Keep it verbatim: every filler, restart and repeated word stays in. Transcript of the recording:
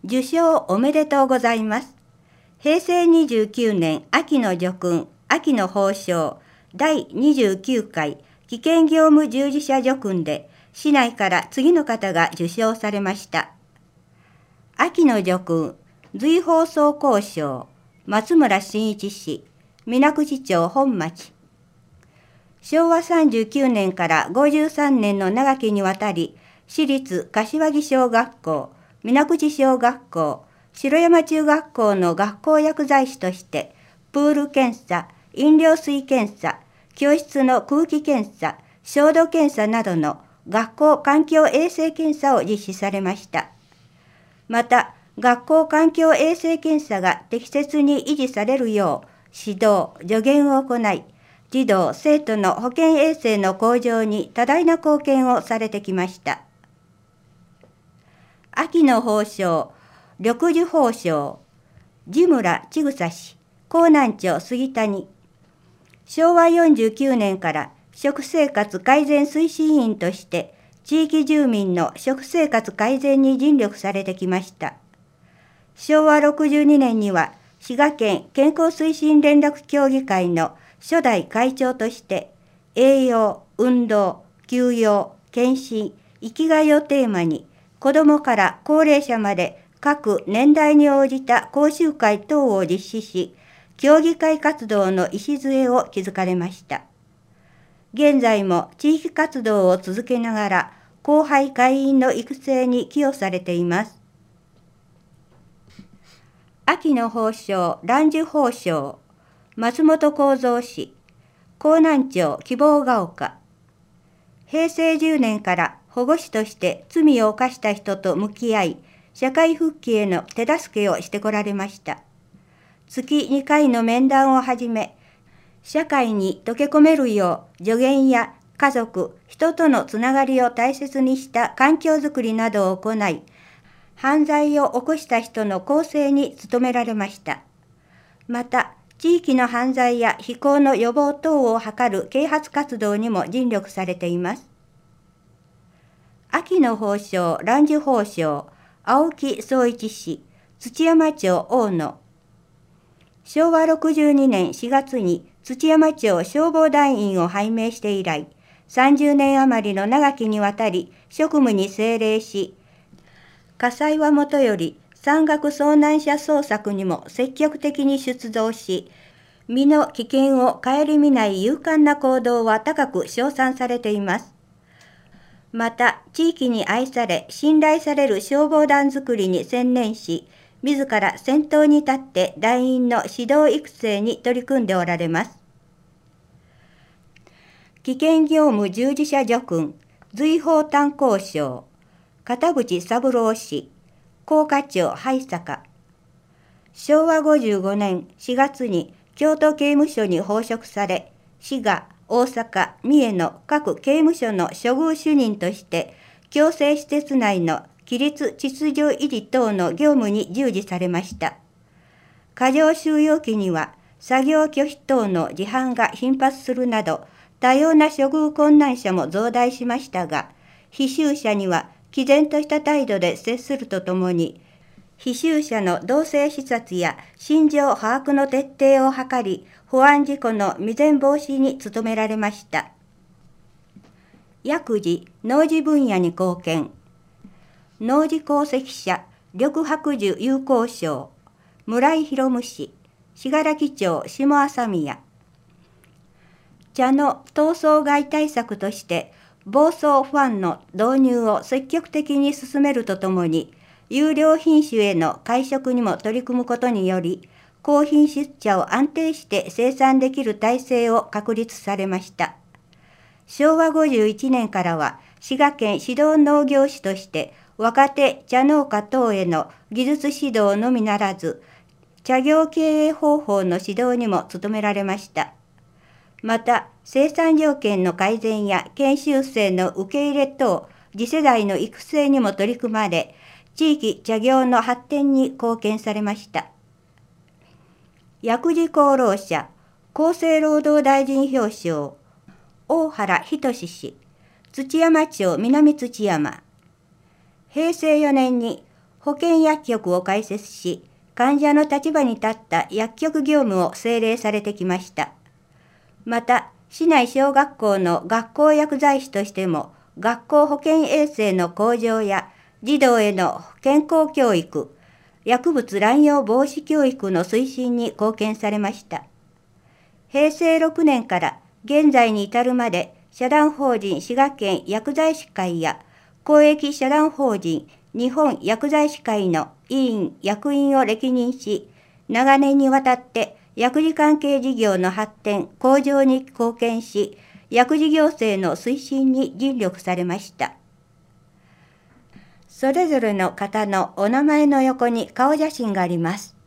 受賞おめでとうございます。へいせいにじゅうきゅうねん秋の叙勲、秋の褒章、だいにじゅうきゅうかい危険業務従事者叙勲で、市内から次の方が受賞されました。秋の叙勲、随放送功章、松村真一氏、水口町本町。しょうわさんじゅうきゅうねんからごじゅうさんねんの長きにわたり、市立柏木小学校、水口小学校、城山中学校の学校薬剤師として、プール検査、飲料水検査、教室の空気検査、消毒検査などの学校環境衛生検査を実施されました。また、学校環境衛生検査が適切に維持されるよう指導・助言を行い、児童・生徒の保健衛生の向上に多大な貢献をされてきました。秋の褒章、緑樹褒章、地村千草氏、江南町杉谷。しょうわよんじゅうきゅうねんから食生活改善推進員として地域住民の食生活改善に尽力されてきました。しょうわろくじゅうにねんには滋賀県健康推進連絡協議会の初代会長として栄養、運動、休養、健診、生きがいをテーマに子どもから高齢者まで各年代に応じた講習会等を実施し、協議会活動の礎を築かれました。現在も地域活動を続けながら後輩会員の育成に寄与されています。秋の褒章、蘭寿褒章、松本幸三氏、江南町希望が丘。へいせいじゅうねんから保護司として罪を犯した人と向き合い、社会復帰への手助けをしてこられました。月にかいの面談をはじめ、社会に溶け込めるよう助言や家族、人とのつながりを大切にした環境づくりなどを行い、犯罪を起こした人の更生に努められました。また、地域の犯罪や非行の予防等を図る啓発活動にも尽力されています。秋の褒章、蘭寿褒章、青木宗一氏、土山町大野。しょうわろくじゅうにねんしがつに土山町消防団員を拝命して以来、さんじゅうねん余りの長きにわたり職務に精励し、火災はもとより山岳遭難者捜索にも積極的に出動し、身の危険を顧みない勇敢な行動は高く称賛されています。また、地域に愛され、信頼される消防団づくりに専念し、自ら先頭に立って団員の指導育成に取り組んでおられます。危険業務従事者叙勲、随放炭鉱賞、片渕三郎氏、甲賀町灰坂。しょうわごじゅうごねんしがつに京都刑務所に奉職され、滋賀、大阪、三重の各刑務所の処遇主任として、矯正施設内の規律秩序維持等の業務に従事されました。過剰収容期には、作業拒否等の事犯が頻発するなど、多様な処遇困難者も増大しましたが、被囚者には毅然とした態度で接するとともに、被囚者の動静視察や心情把握の徹底を図り、保安事故の未然防止に努められました。薬事・農事分野に貢献。農事功績者、緑白樹友好賞、村井博夢氏、信楽町下朝宮。茶の闘争害対策として、防草ファンの導入を積極的に進めるとともに、優良品種への改植にも取り組むことにより、高品質茶を安定して生産できる体制を確立されました。しょうわごじゅういちねんからは、滋賀県指導農業士として、若手茶農家等への技術指導のみならず、茶業経営方法の指導にも努められました。また、生産条件の改善や研修生の受け入れ等、次世代の育成にも取り組まれ、地域茶業の発展に貢献されました。薬事功労者、厚生労働大臣表彰、大原仁氏、土山町南土山。へいせいよねんに保健薬局を開設し、患者の立場に立った薬局業務を政令されてきました。また、市内小学校の学校薬剤師としても、学校保健衛生の向上や児童への健康教育、薬物乱用防止教育の推進に貢献されました。へいせいろくねんから現在に至るまで、社団法人滋賀県薬剤師会や公益社団法人日本薬剤師会の委員・役員を歴任し、長年にわたって薬事関係事業の発展・向上に貢献し、薬事行政の推進に尽力されました。それぞれの方のお名前の横に顔写真があります。